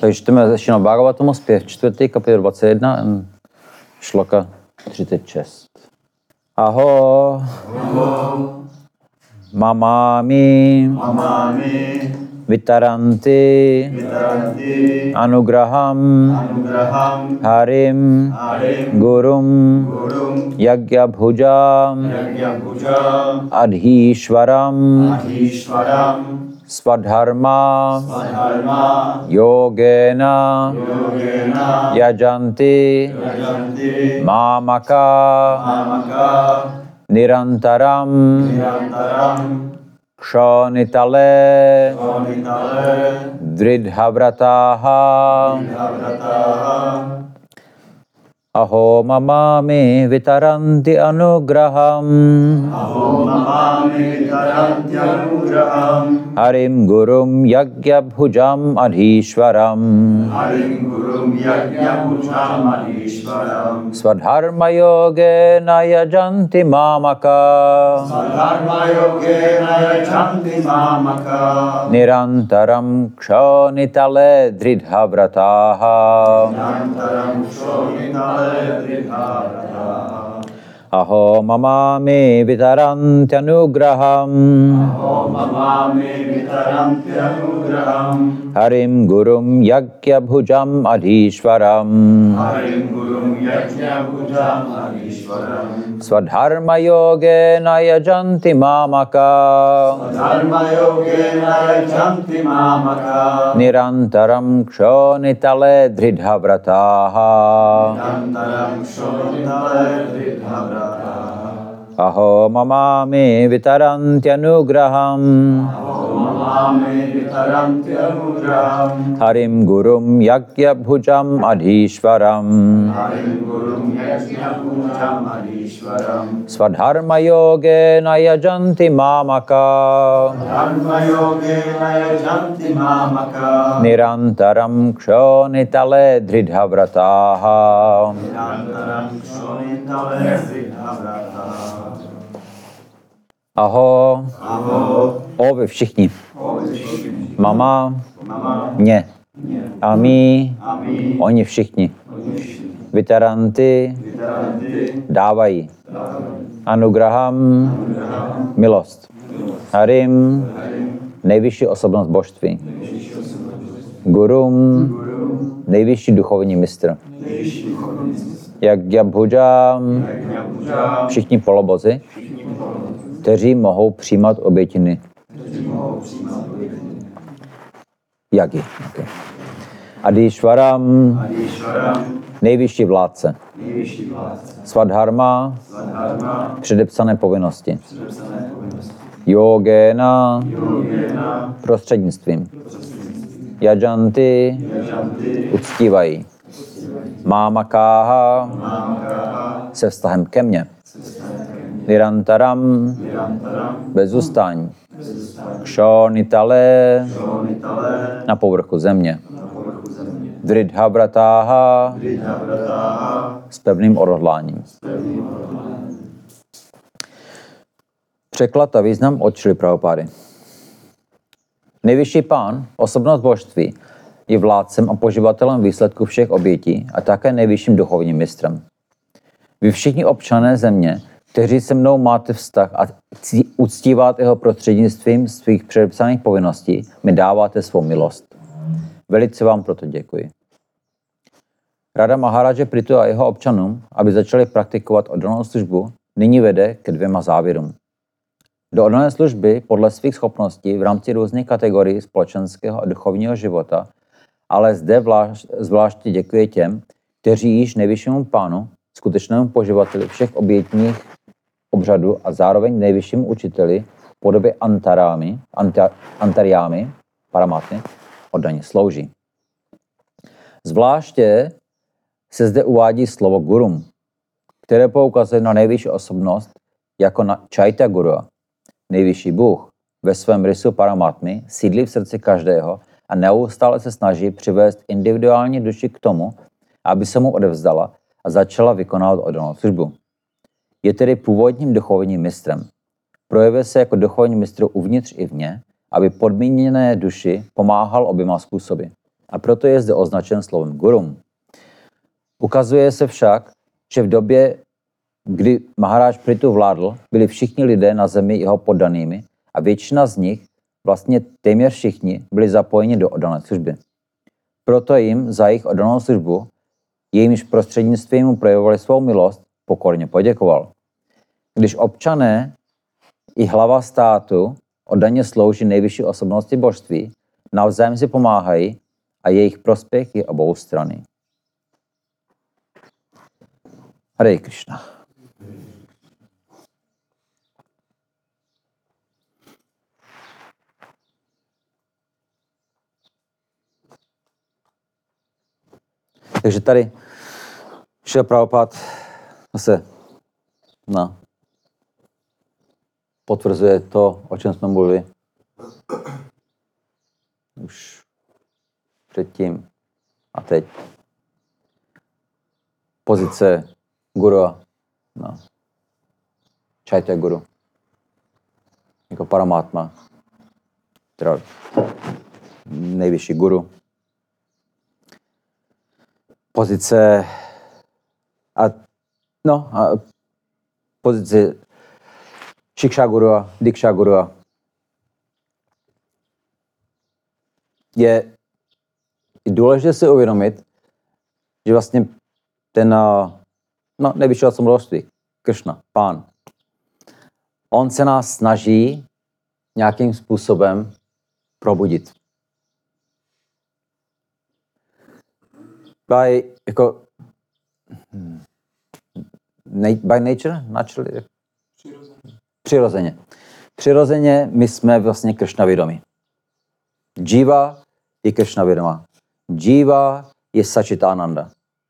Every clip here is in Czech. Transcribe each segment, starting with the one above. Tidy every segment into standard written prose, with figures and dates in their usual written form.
Takže čteme ze Šrimad Bhagavatamu zpěv 4. kapitol 21, šloka 36. Aho, mamami, vitaranti, anugraham, harim, gurum, yagyabhujam, adhishvaram, svadharma, yogena, yajanti, mamaka, nirantaram, kshonitale, dridhavrataha, aho mamami vitaranti anugraham, harim gurum yagyabhujam adhishvaram, svadharma yogena yajanti mamaka, nirantaram kshonitale dridhavrataha, aho mamami vitaranti anugraham, harim gurum yagyabhujam adhishvaram, svadharma yogena yajanti mamaka, nirantaram kshonitale dridhavrataha, aho mamami vitaranti anugraham, harim gurum yagyabhujam adhishvaram, svadharma yogena yajanti mamaka, nirantaram kshonitale dridhavrataha. Aho, o vy všichni, mama, mě, a my, oni všichni, vitaranti, dávají, anugraham, milost, harim, nejvyšší osobnost božství, gurum, nejvyšší duchovní mistr, yagyabhujam, všichni polobozi, kteří mohou přijímat obětiny. Yagi. Okay. Adhishvaram, nejvyšší vládce. Svadharma, předepsané povinnosti. Yogena, prostřednictvím. Yajanti, uctívají. Mámakáha, se vztahem ke mně. Nirantaram, bez ustání. Kshonitale, na povrchu země. Dridhavrataha, s pevným odhodláním. Překlad a význam od Šrily Prabhupády. Nejvyšší pán, osobnost božství, je vládcem a poživatelem výsledku všech obětí a také nejvyšším duchovním mistrem. Vy všichni občané země, kteří se mnou máte vztah a uctíváte jeho prostřednictvím svých předepsaných povinností, mi dáváte svou milost. Velice vám proto děkuji. Rada Maharaja Prithu a jeho občanům, aby začali praktikovat oddanou službu, nyní vede ke 2 závěrům. Do oddané služby podle svých schopností v rámci různých kategorií společenského a duchovního života, ale zde zvláště děkuje těm, kteří již nejvyššímu pánu, skutečnému poživateli všech obětních obřadů a zároveň nejvyššímu učiteli v podobě antaryámy, paramátny, oddaně slouží. Zvláště se zde uvádí slovo gurum, které poukazuje na nejvyšší osobnost jako na Chaitya Guru. Nejvyšší Bůh ve svém rysu paramátmy sídlí v srdci každého a neustále se snaží přivést individuální duši k tomu, aby se mu odevzdala a začala vykonávat oddanou službu. Je tedy původním duchovním mistrem. Projevuje se jako duchovní mistr uvnitř i vně, aby podmíněné duši pomáhal oběma způsoby. a proto je zde označen slovem gurum. Ukazuje se však, že v době, kdy Maharaj Prithu vládl, byli všichni lidé na zemi jeho poddanými a většina z nich, vlastně téměř všichni, byli zapojeni do oddané služby. Proto jim za jejich oddanou službu, jejímž prostřednictvím mu projevovali svou milost, pokorně poděkoval. Když občané i hlava státu oddaně slouží nejvyšší osobnosti božství, navzájem si pomáhají a jejich prospěch je obou strany. Hare Krishna. Takže tady Šrila Prabhupád zase potvrzuje to, o čem jsme mluvili už předtím a teď. Pozice guru, Chaitya Guru, jako Paramatma, teda nejvyšší guru. Pozice pozice Shiksha Guru, Diksha Guru je důležité si uvědomit, že vlastně ten nejvyšší osobností, Krishna, Pán, on se nás snaží nějakým způsobem probudit. By nature? Přirozeně. Přirozeně my jsme vlastně Krishna vědomí. Jiva je Krishna vědomá. Jiva je Sačitananda.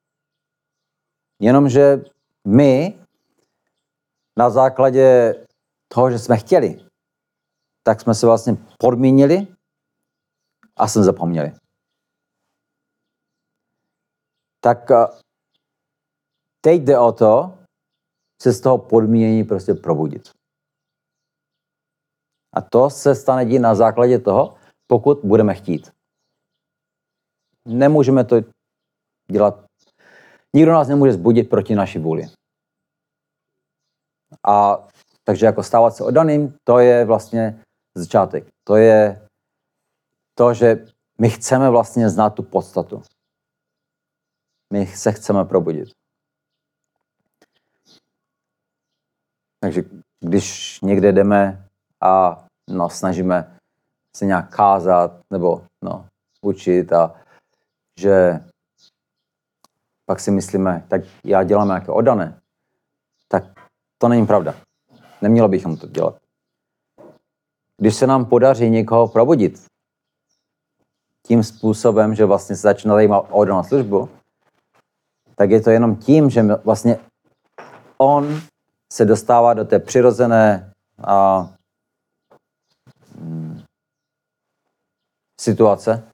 Jenomže my na základě toho, že jsme chtěli, tak jsme se vlastně podmínili a jsme zapomněli. Tak teď jde o to, se z toho podmínění prostě probudit. A to se stane dít na základě toho, pokud budeme chtít. Nemůžeme to dělat. Nikdo nás nemůže zbudit proti naší vůli. A takže jako stávat se oddaným, to je vlastně začátek. To je to, že my chceme vlastně znát tu podstatu. My se chceme probudit. Takže když někde jdeme a snažíme se nějak kázat nebo učit a že pak si myslíme, tak já dělám nějaké oddané, tak to není pravda. Nemělo bychom to dělat. Když se nám podaří někoho probudit tím způsobem, že vlastně se začne zajímat o oddanou službu, tak je to jenom tím, že vlastně on se dostává do té přirozené situace,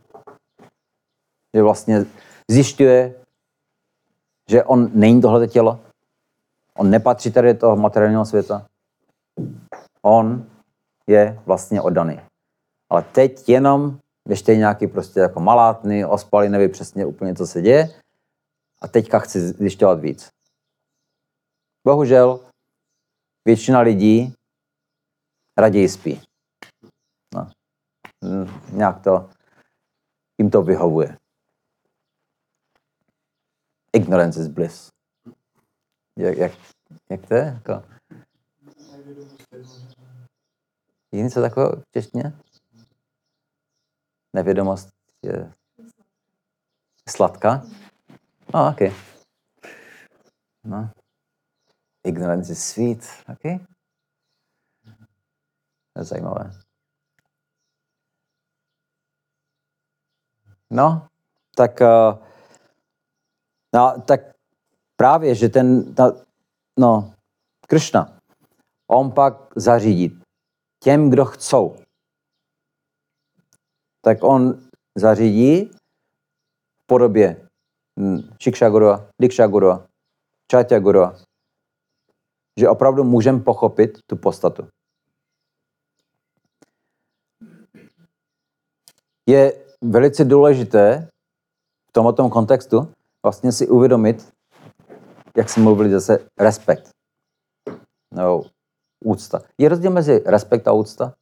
že vlastně zjišťuje, že on není tohleto tělo, on nepatří tady do toho materiálního světa, on je vlastně oddaný. Ale teď jenom ještě nějaký prostě jako malátný, ospalý, neví přesně úplně, co se děje a teďka chci zjišťovat víc. Bohužel většina lidí raději spí. Nějak to jim to vyhovuje. Ignorance is bliss. Jak to je? Jako? Je něco takového v češtině? Nevědomost je sladká? Okay. Ignorance is sweet. Okay? To je zajímavé. Tak právě, že Krishna, on pak zařídí těm, kdo chcou. Tak on zařídí v podobě Shiksha Guru, Diksha Guru, Chaitya Guru, že opravdu můžeme pochopit tu podstatu. Je velice důležité v tomto kontextu vlastně si uvědomit, jak jsme mluvili zase, respekt. No, úcta. Je rozdíl mezi respekt a úcta?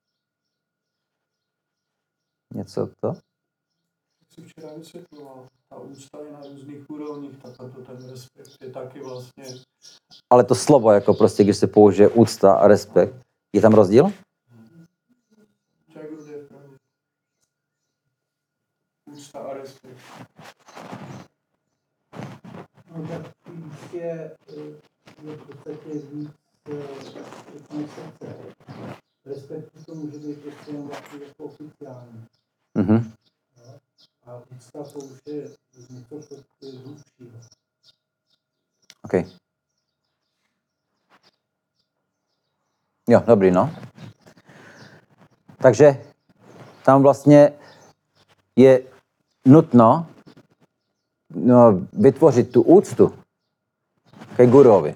Něco to? Si včera vysvětloval, ta úcta je na různých úrovních, tato ten respekt je taky vlastně. Ale to slovo, jako prostě, když se použije úcta a respekt, je tam rozdíl? Úcta a respekt. No tak jistě je v podstatě víc srdce. Respekt to může být prostě jenom jako oficiální. Mhm. A úcta to už je něco, co je hlubšího. OK. Jo, dobrý, no. Takže tam vlastně je nutno vytvořit tu úctu ke guruovi.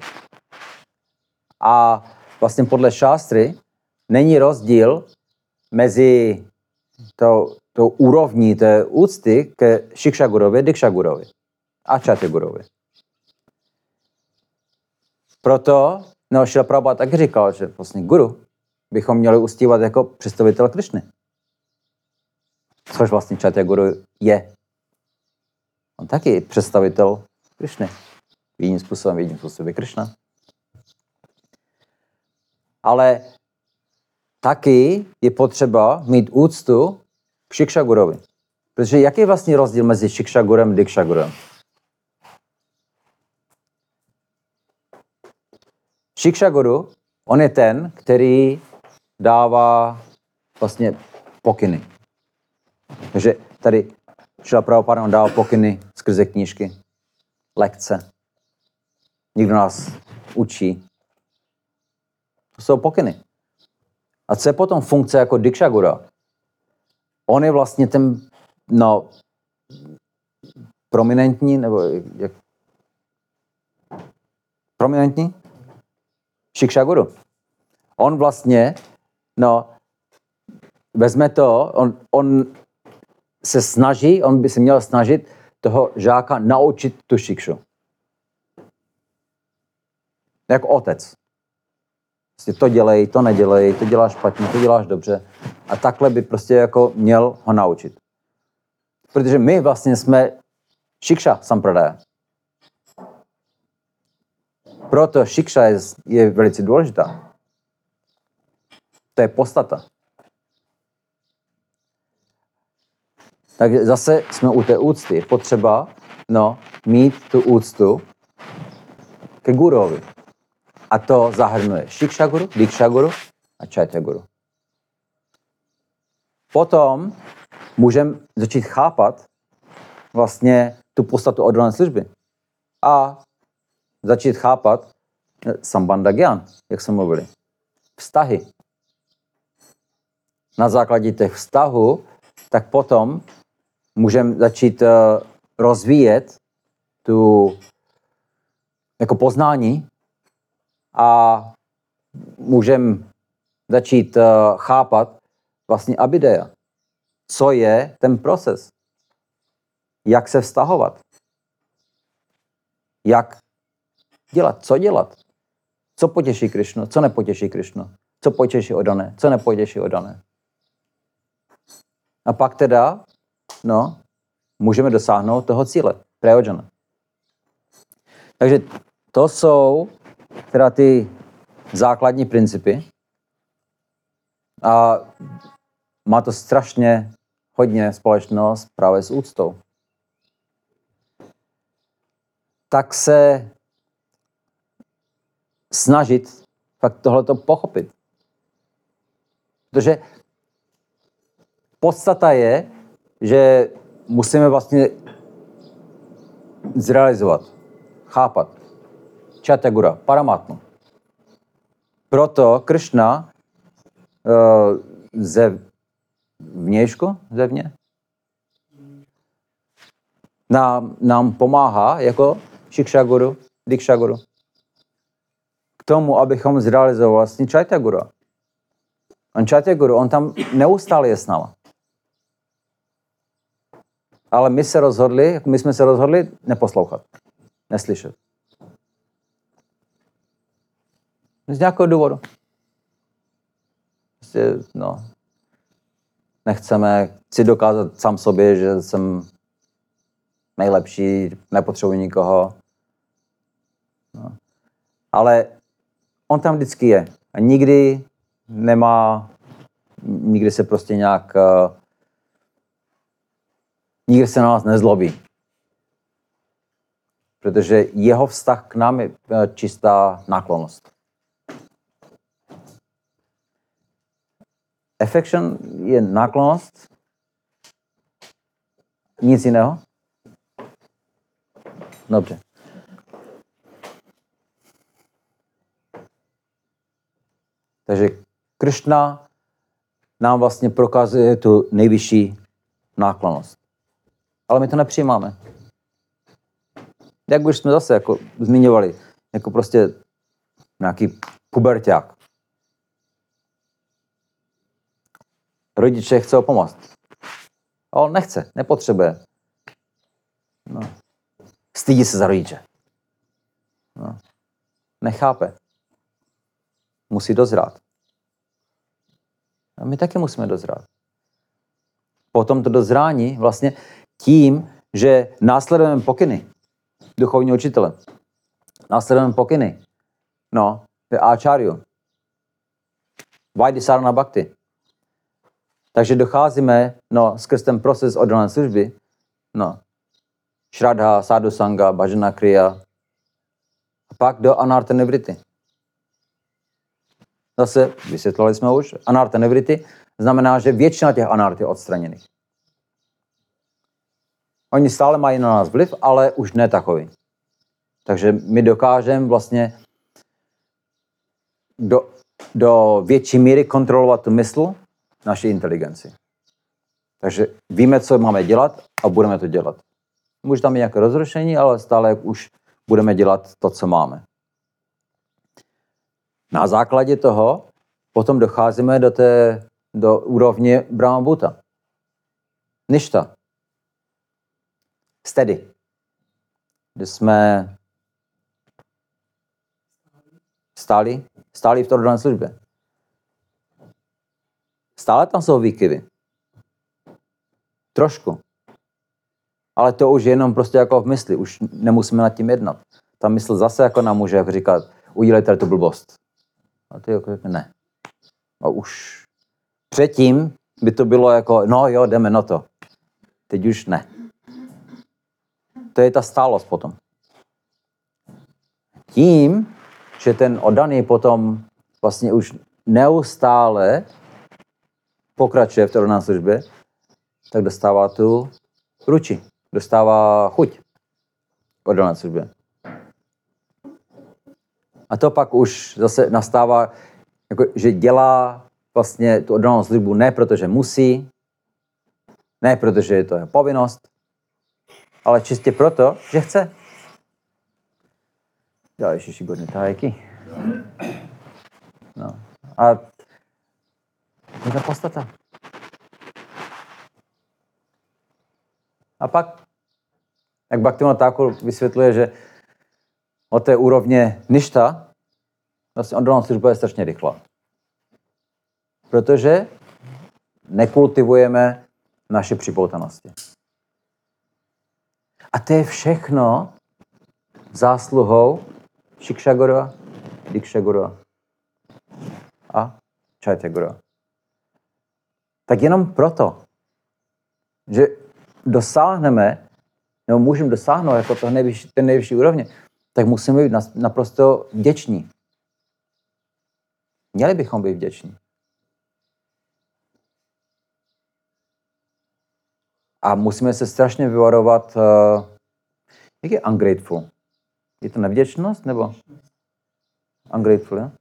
A vlastně podle šástry není rozdíl mezi tou úrovní té úcty ke Šiksha gurovi, Diksha gurovi a Čatya gurovi. Proto Šrila Prabhupada taky říkal, že vlastně guru bychom měli uctívat jako představitel Krišny. Což vlastně Čatya guru je. On taky představitel Krišny. Jedním způsobem je Krišna. Ale taky je potřeba mít úctu k Šiksha gurovi. Protože jaký je vlastně rozdíl mezi Šiksha gurem a Diksha gurem? Šiksha guru, on je ten, který dává vlastně pokyny. Takže tady Šrila Prabhupada on dává pokyny skrze knížky, lekce. Někdo nás učí. To jsou pokyny. A co je potom funkce jako Diksha guru? On je vlastně ten, prominentní, nebo jak? Prominentní? Šiksha guru. On vlastně, vezme to, on se snaží, on by se měl snažit toho žáka naučit tu šikšu. Jako otec. Prostě to dělej, to nedělej, to děláš špatně, to děláš dobře. A takhle by prostě jako měl ho naučit. Protože my vlastně jsme šiksha sampradaya. Proto šikša je velice důležitá. To je podstata. Takže zase jsme u té úcty. Je potřeba mít tu úctu ke guruovi. A to zahrnuje Šiksha guru, Diksha guru a Čatya guru. Potom můžeme začít chápat vlastně tu podstatu oddané služby. A začít chápat sambandha gyan, jak jsme mluvili. Vztahy. Na základě těch vztahů, tak potom můžeme začít rozvíjet tu jako poznání a můžeme začít chápat vlastně abhideya. Co je ten proces? Jak se vztahovat? Jak dělat? Co dělat? Co potěší Krišnu? Co nepotěší Krišnu? Co potěší oddané? Co nepotěší oddané? A pak teda, můžeme dosáhnout toho cíle, prayojana. Takže to jsou teda ty základní principy. A má to strašně hodně společnost právě s úctou. Tak se snažit fakt tohleto pochopit. Protože podstata je, že musíme vlastně zrealizovat, chápat Čatya guru, Paramatmu. Proto Krišna zevně, nám pomáhá jako Šiksha guru, Diksha guru k tomu, abychom zrealizovali vlastně Čatya guru. On Čatya guru, on tam neustále je s náma. Ale my jsme se rozhodli neposlouchat, neslyšet. Z nějakého důvodu. Prostě, chci dokázat sám sobě, že jsem nejlepší, nepotřebuji nikoho. No. Ale on tam vždycky je. A nikdy se prostě nějak, nikdy se na nás nezlobí. Protože jeho vztah k nám je čistá náklonnost. Affection je náklonnost, nic jiného. Dobře. Takže Kršna nám vlastně prokazuje tu nejvyšší náklonnost. Ale my to nepřijímáme. Jak už jsme zase jako zmiňovali, jako prostě nějaký puberťák. Rodiče chce ho pomoct. A on nechce, nepotřebuje. No. Stydí se za rodiče. No. Nechápe. Musí dozrát. A my taky musíme dozrát. Potom to dozrání vlastně tím, že následujeme pokyny duchovního učitele. Následujeme pokyny. Áčáryu. Vaidisarana Bhakti. Takže docházíme skrz ten proces oddané služby, Shraddha, Sadhu Sanga, Bhajana Kriya a pak do Anartha Nivriti. Zase vysvětlili jsme už, Anartha Nivriti znamená, že většina těch anart je odstraněných. Oni stále mají na nás vliv, ale už ne takový. Takže my dokážeme vlastně do větší míry kontrolovat tu mysl, naši inteligenci. Takže víme, co máme dělat a budeme to dělat. Může tam být nějaké rozrušení, ale stále už budeme dělat to, co máme. Na základě toho potom docházíme do úrovně Brahma Bhuta. Ništa. Steady. Kde jsme stáli v té oddané službě. Stále tam jsou výkyvy. Trošku. Ale to už je jenom prostě jako v mysli. Už nemusíme nad tím jednat. Ta mysl zase jako nám může říkat, udělejte tu blbost. A ty jako ne. A už předtím by to bylo jako, jdeme na to. Teď už ne. To je ta stálost potom. Tím, že ten oddaný potom vlastně už neustále pokračuje v té oddané službě, tak dostává tu ruči, dostává chuť v oddané službě. A to pak už zase nastává, jako, že dělá vlastně tu oddanou službu ne protože musí, ne protože je to jeho povinnost, ale čistě proto, že chce. Já ještě godně tajky. No. A je to podstata. A pak, jak Bhaktivinoda Thakur vysvětluje, že od té úrovně ništa vlastně oddaná služba je strašně rychlá. Protože nekultivujeme naše připoutanosti. A to je všechno zásluhou Shiksha Gurua, Diksha Gurua a Chaitya Gurua. Tak jenom proto, že dosáhneme, nebo můžeme dosáhnout jako ten nejvyšší úrovně, tak musíme být naprosto vděční. Měli bychom být vděční. A musíme se strašně vyvarovat, jak je ungrateful? Je to nevděčnost, nebo ungrateful, ja?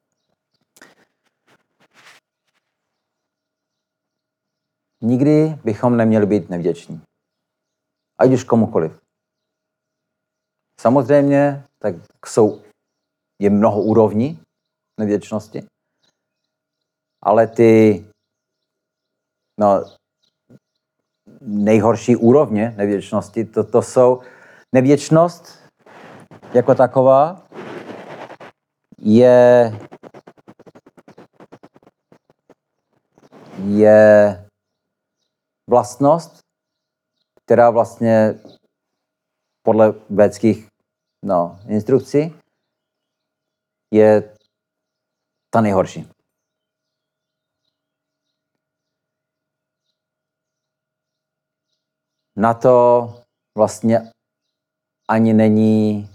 Nikdy bychom neměli být nevděční. Ať už komukoliv. Samozřejmě, tak je mnoho úrovní nevděčnosti, ale nejhorší úrovně nevděčnosti. To jsou nevděčnost jako taková je vlastnost, která vlastně podle védských instrukcí je ta nejhorší. Na to vlastně ani není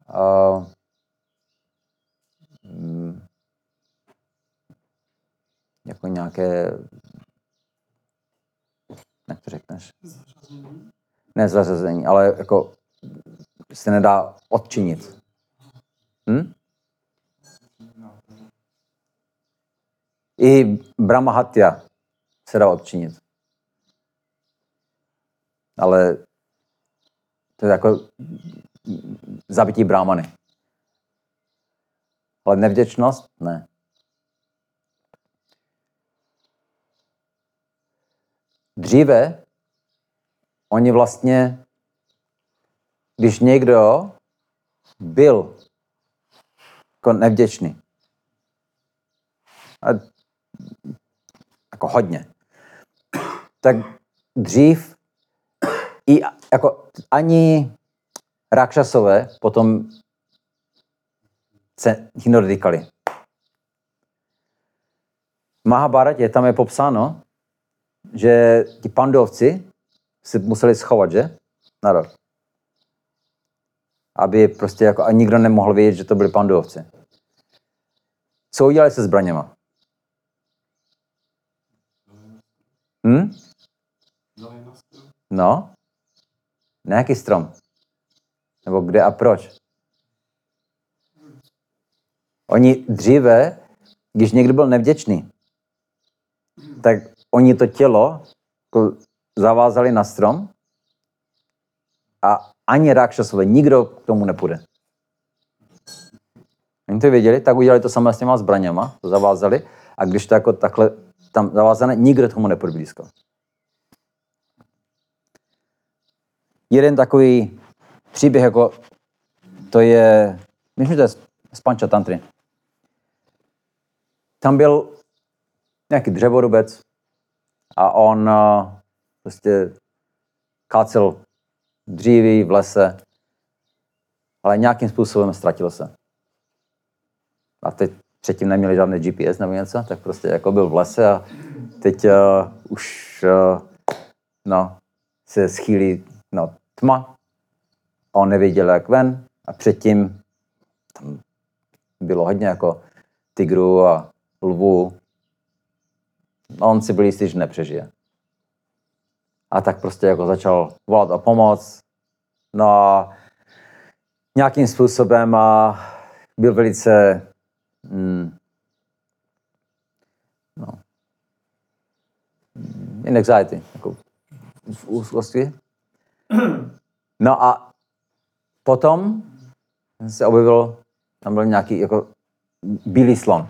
jako nějaké, jak to řekneš? Zařazení. Ne zařazení, ale jako se nedá odčinit. I Brahmahatya se dá odčinit. Ale to je jako zabití brámany. Ale nevděčnost? Ne. Dříve oni vlastně, když někdo byl jako nevděčný, a jako hodně, tak dřív i jako ani Rakšasové potom se jich nedotýkali. V Mahabharatě tam je popsáno, že ti Pandovci si museli schovat, že? Na rok. Aby prostě jako a nikdo nemohl vědět, že to byli Pandovci. Co udělali se zbraněma? No? Nějaký strom. Nebo kde a proč? Oni dříve, když někdo byl nevděčný, tak oni to tělo jako zavázali na strom a ani Rakšasové, nikdo k tomu nepůjde. Oni to věděli, tak udělali to samé s těma zbraněma, to zavázali a když to jako takhle tam zavázané, nikdo tomu nepůjde blízko. Jeden takový příběh, jako to je, myslím, že to je z Pančatantry. Tam byl nějaký dřevorubec a on prostě kácel dříví v lese, ale nějakým způsobem ztratil se. A teď předtím neměli žádný GPS nebo něco, tak prostě jako byl v lese a teď už se schýlí tma. On nevěděl, jak ven a předtím tam bylo hodně jako tigrů a lvů. On si byl jistý, že nepřežije. A tak prostě jako začal volat o pomoc. No a nějakým způsobem byl velice in anxiety, jako v úzkosti. No a potom se objevil, tam byl nějaký jako bílý slon.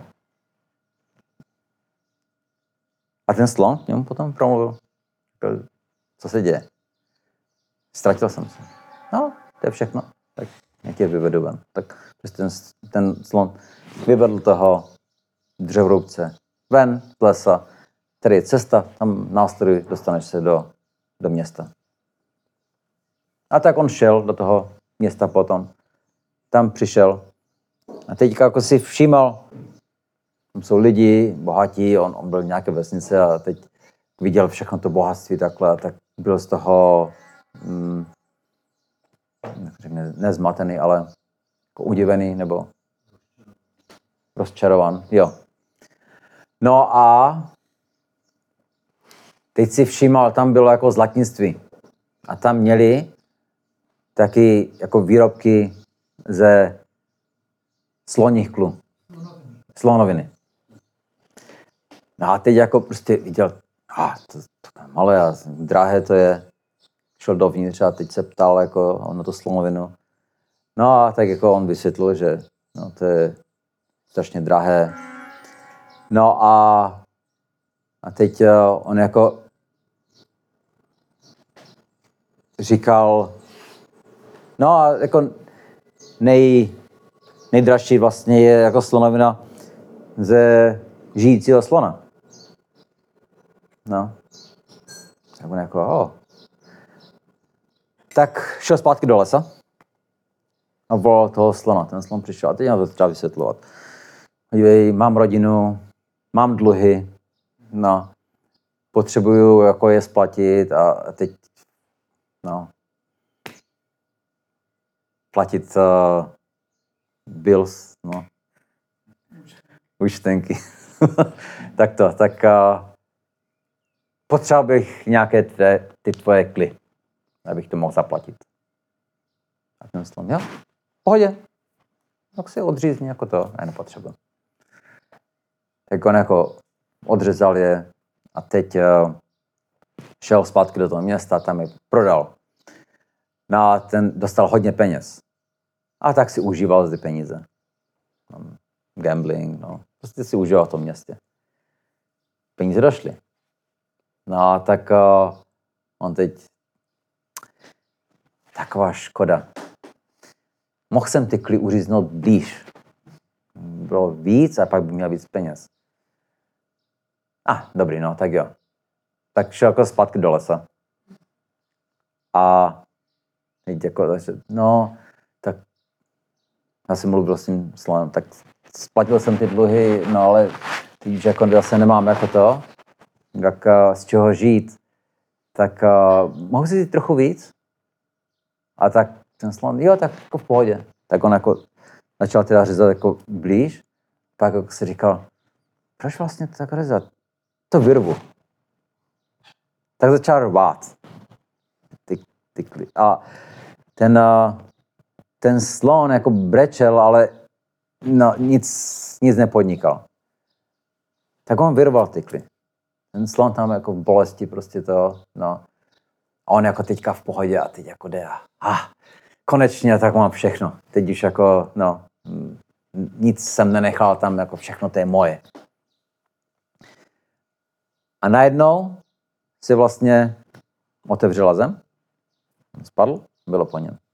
A ten slon k němu potom promluvil, co se děje. Ztratil jsem se. No, to je všechno. Tak jak je vyvedu ven. Tak prostě ten slon vyvedl toho dřevorubce ven z lesa. Tady je cesta, tam následuj, dostaneš se do města. A tak on šel do toho města potom. Tam přišel. A teďka jako si všímal, tam jsou lidi bohatí, on byl v nějaké vesnice a teď viděl všechno to bohatství takhle a tak byl z toho nezmatený, ale jako udivený nebo rozčarovan. Jo. No a teď si všímal, tam bylo jako zlatnictví. A tam měli taky jako výrobky ze sloních klů. Slonoviny. No a teď jako prostě viděl, to je malé a drahé to je. Šel dovnitř a teď se ptal jako na to slonovinu. No a tak jako on vysvětlil, že to je strašně drahé. No a teď on jako říkal, no a jako nejdražší vlastně je jako slonovina ze žijícího slona. No. Tak on jako, Tak šel zpátky do lesa a volal toho slona. Ten slon přišel a teď nám to třeba vysvětlovat. Dívej, mám rodinu, mám dluhy, no, potřebuju jako je splatit a teď, no, platit bills, no, účtenky. tak potřeboval bych nějaké ty tvoje kly, abych to mohl zaplatit. A ten slon, jo, v pohodě. Tak si odřízni jako to, ne, nepotřebuji. Tak on jako odřezal je a teď šel zpátky do toho města, tam je prodal. No a ten dostal hodně peněz. A tak si užíval ty peníze. Gambling, no. Prostě si užíval v tom městě. Peníze došly. No a tak on teď... Taková škoda. Mohl jsem ty kly uříznout blíž. Bylo víc a pak by měl víc peněz. Dobrý, no, tak jo. Tak šel jako zpátky do lesa. A teď jako, no, tak já jsem mluvil s tím slonem, tak splatil jsem ty dluhy, no ale teď jako zase nemám jako to, tak z čeho žít, tak mohu si říct trochu víc? A tak ten slon, jo, tak jako v pohodě. Tak on jako začal teda řezat jako blíž, pak jako si říkal, proč vlastně to tak řezat? To vyrvu. Tak začal rvát. A ten slon jako brečel, ale no, nic nepodnikal. Tak on vyrval ty kly. Ten slon tam jako v bolesti prostě to, no. A on jako teďka v pohodě a teď jako jde konečně tak mám všechno. Teď už jako, no, nic jsem nenechal tam, jako všechno to je moje. A najednou si vlastně otevřela zem, spadl, bylo po něm.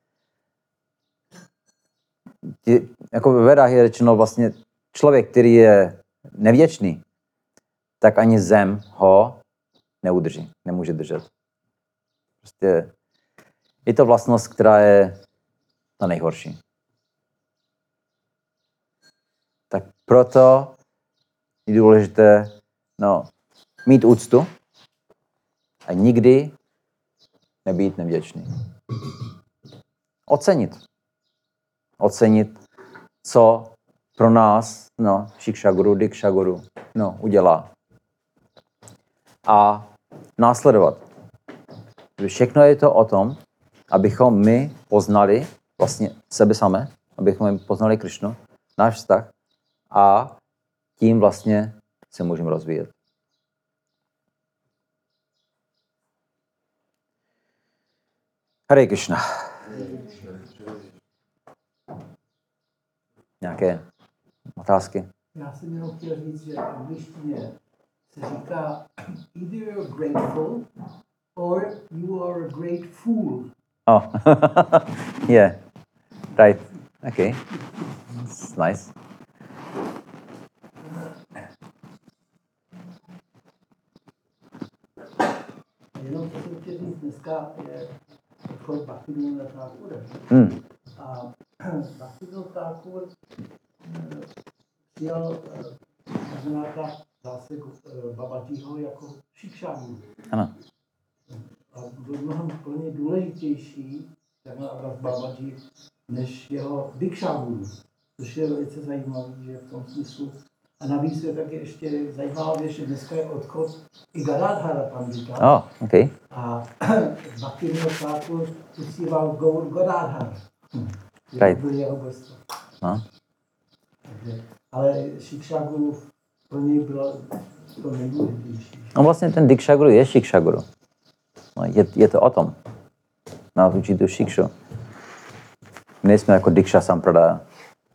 Jako ve Vedách je řečeno vlastně člověk, který je nevděčný, tak ani zem ho neudrží, nemůže držet. Prostě je to vlastnost, která je ta nejhorší. Tak proto je důležité mít úctu a nikdy nebýt nevděčný. Ocenit, co pro nás, Shikshaguru, Dikshaguru, udělá. A následovat. Všechno je to o tom, abychom my poznali vlastně sebe samé, abychom poznali Krišnu, náš vztah a tím vlastně se můžeme rozvíjet. Hare Krishna. Nějaké otázky? Já jsem jenom chtěl říct, že v angličtině se říká either you're grateful or you are a great fool. Oh, yeah, right, okay, it's nice. Jenom to jsem chtěl říct, dneska je odchod Bhaktivinoda Thakura. A Bhaktivinoda Thakur přijal Raghunáta zase Babajího jako Shikshaguru. Ano. A byl mnohem plně důležitější Raghunáth Babají než jeho Dikshaguru, což je velice zajímavé, že v tom smyslu. A navíc je taky ještě zajímavá věc, že dneska je odchod i Gadadhara Pandita. Oh, okay. A Bhaktivinoda Thakur uctíval Gaur Gadadhar. Right. Byl jeho božstvo. No. Ale Shikshaguru pro něj bylo to nejdůležitější. No vlastně ten Dikshaguru je Shikshaguru. No, je to o tom. Nás učí tu Shikshu. My nejsme jako Diksha Sampradaya.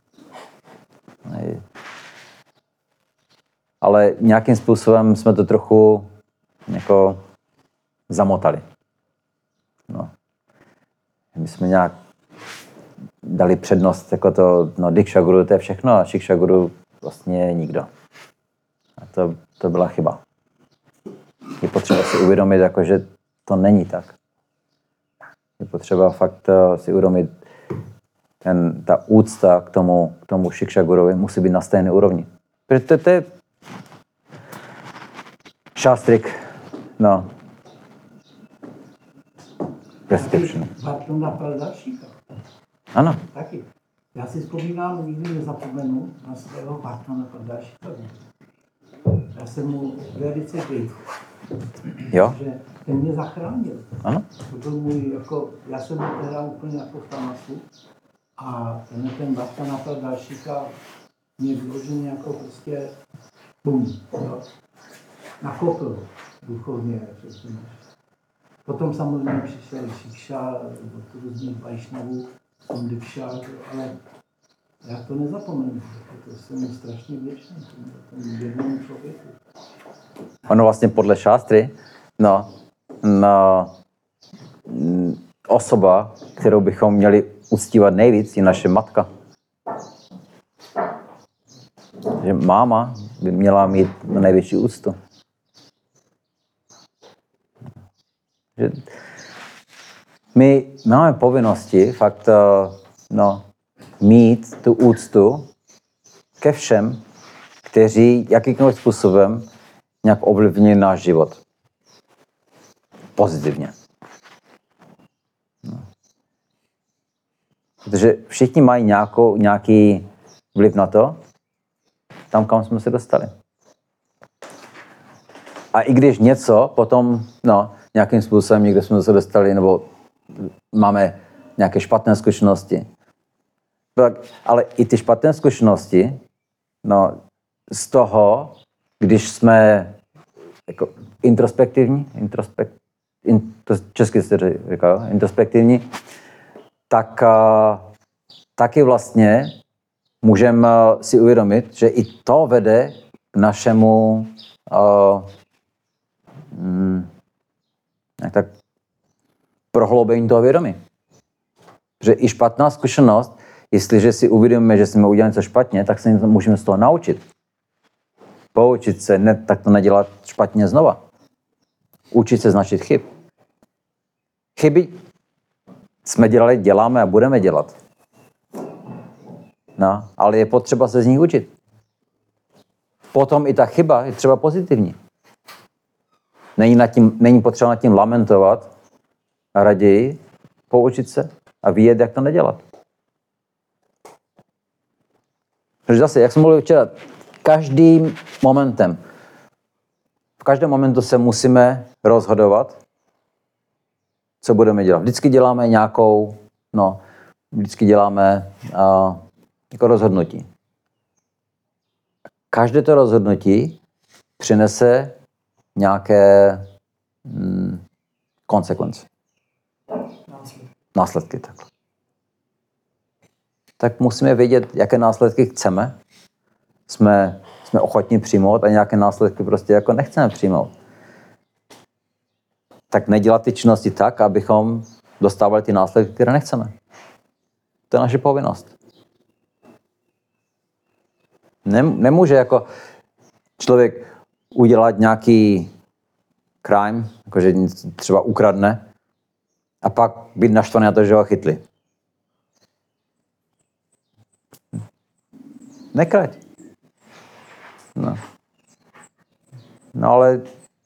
Ale nějakým způsobem jsme to trochu jako zamotali. No. my jsme nějak dali přednost jako to, no Diksha Guru, to je všechno a Šiksha Guru vlastně nikdo. A to byla chyba. Je potřeba si uvědomit, jako, že to není tak. Je potřeba fakt si uvědomit, ta úcta k tomu Šiksha Gurovi musí být na stejné úrovni. Protože to je šástrik, no. Prescription. Barton napal dalšíka. Ano. Taky. Já si vzpomínám, nikdy nezapomenu na svého Bartona dalšíka. Já jsem mu velice grateful. Jo? Že ten mě zachránil. Ano. To byl můj, jako, já jsem byl teda úplně jako v Tamasu a ten Barton napal dalšíka mě vyloženě jako prostě bum, jo. Nakopl duchovně, řekněme. Potom samozřejmě přišel Šiksha, od různých Vajšnavů, tom Diksha, ale já to nezapomenu, to jsem mu strašně vděčný, tomu jednomu člověku. Ono vlastně podle šástry, osoba, kterou bychom měli uctívat nejvíc, je naše matka. Že máma by měla mít největší úctu. Že my máme povinnosti fakt mít tu úctu ke všem, kteří jakýmkoliv způsobem nějak ovlivní náš život. Pozitivně. No. Protože všichni mají nějaký vliv na to, tam, kam jsme se dostali. A i když něco potom, nějakým způsobem někde jsme se dostali, nebo máme nějaké špatné zkušenosti. Ale i ty špatné zkušenosti, z toho, když jsme jako introspektivní, česky se říká, introspektivní, tak taky vlastně můžeme si uvědomit, že i to vede k našemu prohloubení toho vědomí. Že i špatná zkušenost, jestliže si uvědomíme, že jsme udělali něco špatně, tak se můžeme z toho naučit. Poučit se, tak to nedělat špatně znova. Učit se z našich chyb. Chyby jsme dělali, děláme a budeme dělat. Ale je potřeba se z nich učit. Potom i ta chyba je třeba pozitivní. Není potřeba nad tím lamentovat a raději poučit se a vidět, jak to nedělat. Protože zase, jak jsem mluvil včera, v každém momentu se musíme rozhodovat, co budeme dělat. Vždycky děláme jako rozhodnutí. Každé to rozhodnutí přinese nějaké konsekvence. Následky takhle. Tak musíme vědět, jaké následky chceme. Jsme ochotní přijmout a nějaké následky prostě jako nechceme přijmout. Tak nedělat ty činnosti tak, abychom dostávali ty následky, které nechceme. To je naše povinnost. Nemůže jako člověk udělat nějaký crime, jakože třeba ukradne, a pak být naštvaný na to, že ho chytli. Nekrať. No ale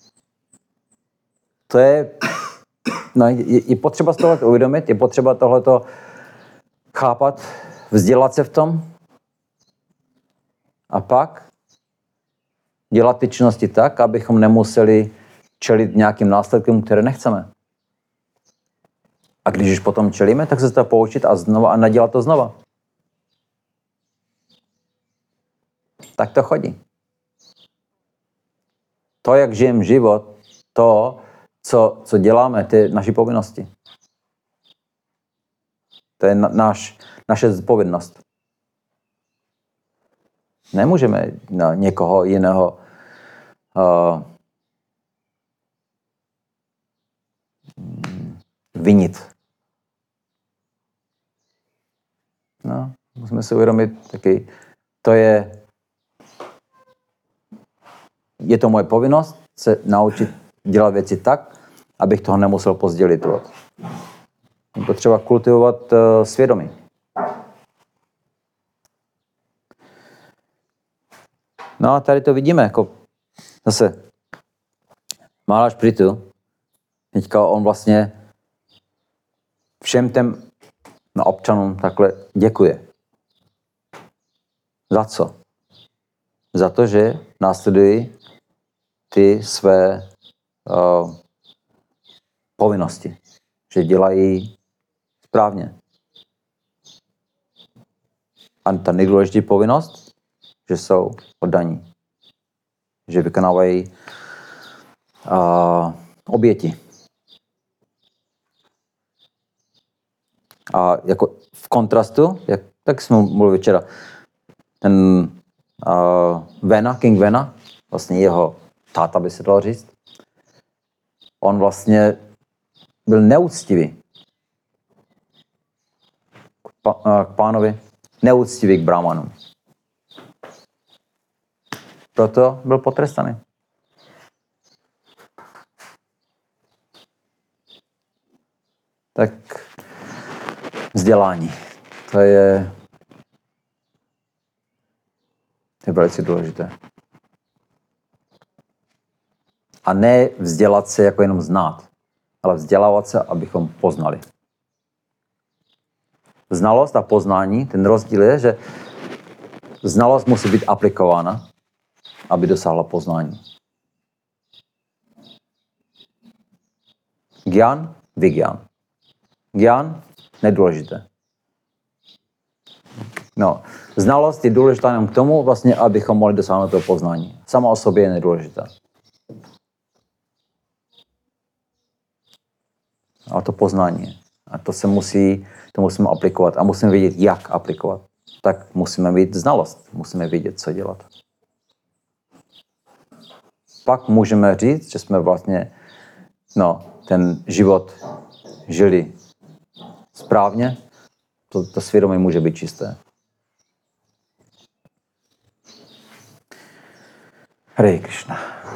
to je potřeba z tohoto uvědomit, je potřeba tohleto chápat, vzdělat se v tom a pak dělat ty činnosti tak, abychom nemuseli čelit nějakým následkům, které nechceme. A když už potom čelíme, tak se to poučit a nedělat to znova. Tak to chodí. To, jak žijeme život, to, co děláme, to je naší povinnosti. To je naše zodpovědnost. Nemůžeme někoho jiného vinit. Musíme si uvědomit taky, je to moje povinnost se naučit dělat věci tak, abych toho nemusel později litovat. Je potřeba kultivovat svědomí. No a tady to vidíme, jako zase Maharaj Prithu, teďka on vlastně všem těm občanům takhle děkuje. Za co? Za to, že následují ty své povinnosti, že dělají správně. A ta nejdůležitější povinnost, že jsou oddaní, že vykonávají oběti. A jako v kontrastu, tak jsme mluvili včera, ten King Vena, vlastně jeho táta by se dalo říct, on vlastně byl neúctivý k pánovi, neúctivý k brahmanům. Proto byl potrestaný. Tak vzdělání. To je velice důležité. A ne vzdělat se jako jenom znát, ale vzdělávat se, abychom poznali. Znalost a poznání, ten rozdíl je, že znalost musí být aplikována, aby dosáhla poznání. Gyan, vigyan. Gyan, nedůležité. No, znalost je důležitá jenom k tomu, vlastně, abychom mohli dosáhnout toho poznání. Sama o sobě je nedůležitá. A to poznání. A to musíme aplikovat. A musíme vědět, jak aplikovat. Tak musíme mít znalost. Musíme vědět, co dělat. Pak můžeme říct, že jsme vlastně ten život žili správně. To svědomí může být čisté. Hare Krishna.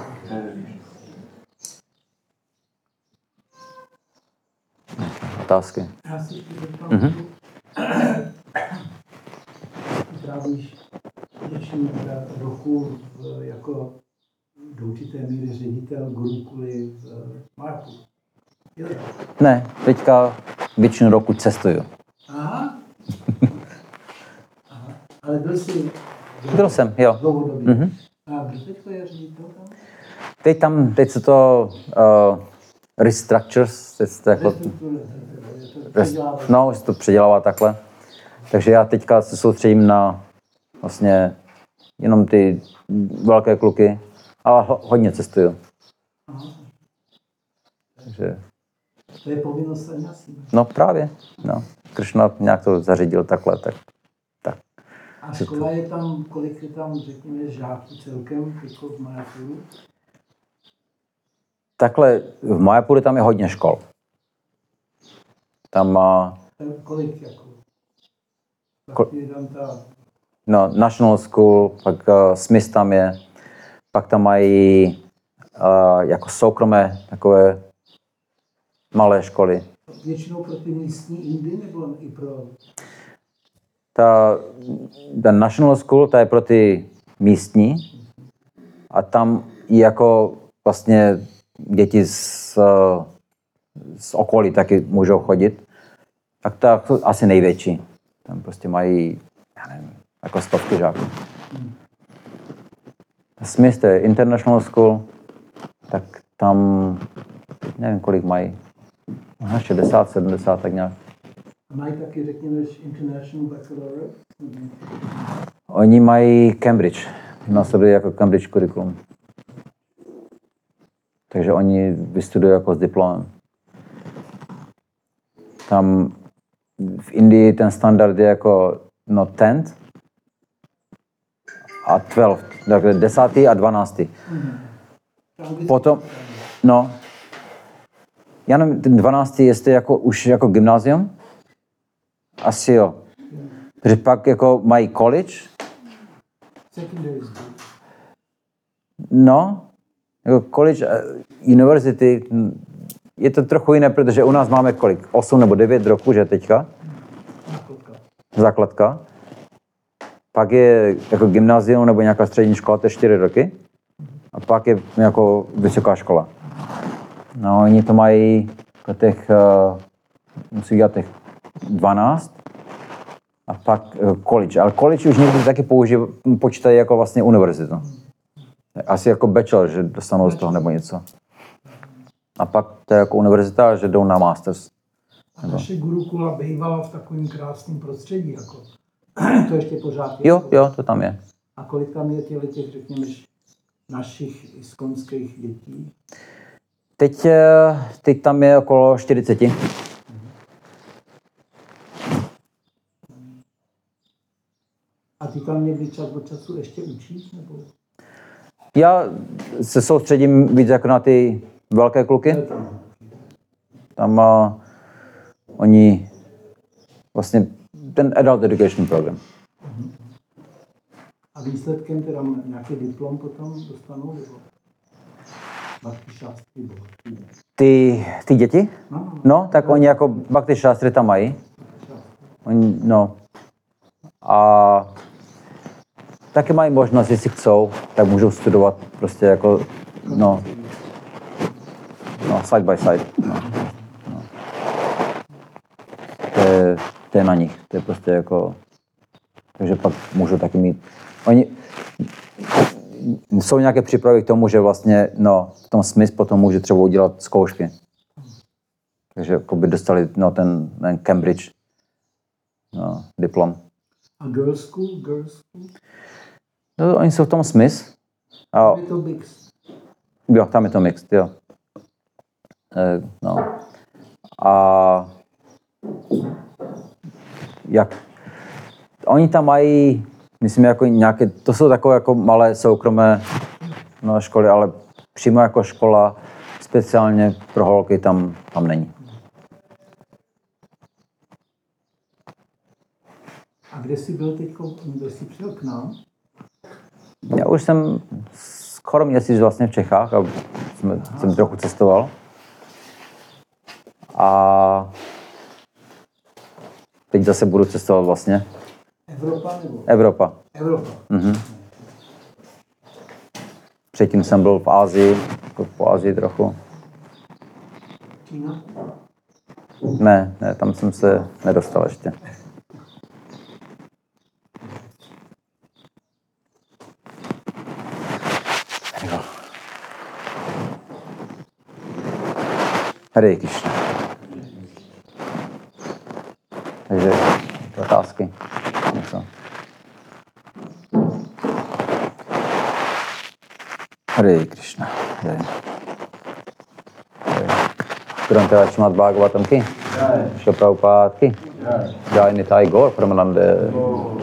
Otázky? Já si zeptám, trávíš většinu roku jako do určité míry ředitel Gurukuly v Mayapuru. Ne, teďka většinu roku cestuju. Aha. Ale byl jsi... Byl jsem, jo. Dlouhodobě. A kdo teďka je ředitel tam? Teď jsou to restructures, se to předělává takhle. Takže já teďka se soustředím na vlastně jenom ty velké kluky, ale hodně cestuju. Takže... To je povinnost sannyasi. No právě, no. Krishna nějak to zařídil takhle, tak. A škola je tam, kolik je tam, řekněme, žáků celkem, jako v Mayapuru? Takhle, v Mayapuru tam je hodně škol. Tam má... Kolik jako? Je tam ta... No, National School, pak Smith tam je, pak tam mají jako soukromé takové malé školy. Většinou pro ty místní Indy, nebo i pro... Ta National School, ta je pro ty místní a tam i jako vlastně děti z okolí taky můžou chodit. Tak to je asi největší. Tam prostě mají, já nevím, jako 100 žáků. Smith je International School, tak tam nevím, kolik mají. 60, 70, tak nějak. Mají taky, řekněme, International Baccalaureate? Oni mají Cambridge. Následují jako Cambridge curriculum. Takže oni vystudují jako s diplomem. Tam v Indii ten standard je jako 10th a 12. Takže 10. a 12. Potom, já nevím, ten 12. jestli jako, už jako gymnázium? Asi jo. Protože pak jako mají college, Secondary school. no, jako college, university, je to trochu jiné, protože u nás máme kolik? 8 nebo 9 roků, že teďka? Základka. Pak je jako gymnázium nebo nějaká střední škola, to je 4 roky. A pak je jako vysoká škola. No, oni to mají těch, musí dělat těch 12. A pak college. Ale college už někdy taky počítají jako vlastně univerzitu. Asi jako bachelor, že dostanou z toho nebo něco. A pak to je jako univerzita, že jdou na masters. A naše Gurukula bývala v takovém krásném prostředí, jako to ještě pořád je. Jo, to tam je. A kolik tam je těch, řekněme, našich iskonských dětí? Teď tam je okolo 40. A ty tam někdy čas od času ještě učíš? Nebo? Já se soustředím víc jako na ty velké kluky. Tam oni vlastně ten adult education program. A výsledkem teda nějaký diplom potom dostanou? Nebo? Bhakti šástry? Ty děti? No, tak oni jako Bhakti šástry tam mají. Oni, no. A taky mají možnost, jestli chcou, tak můžou studovat prostě jako, no side by side. No. To je na nich, to je prostě jako, takže pak můžou taky mít, oni jsou nějaké přípravy k tomu, že vlastně, no, v tom smyslu potom může třeba udělat zkoušky. Takže jako by dostali, no, ten Cambridge, no, diplom. A girls school? No, oni jsou v tom smysl. Je to mix. Jo, tam je to mixed, jo. No. A jak oni tam mají, myslím, jako nějaké, to jsou takové jako malé soukromé školy, ale přímo jako škola speciálně pro holky tam není. A kde jsi byl teď, kde jsi přijel k nám? Já už jsem skoro měsíc vlastně v Čechách a jsem trochu cestoval. A teď zase budu cestovat vlastně. Evropa nebo? Evropa. Mhm. Předtím jsem byl v Asii, jako po Asii trochu. Čína? Ne, tam jsem se nedostal ještě. Hare Krishna. Takže otázky. Něco. Hare Krishna. Granteva Śrīmad Bhagavatam ki? Śrīla Prabhupada ki? Jai Nitai Gaur Pramanande.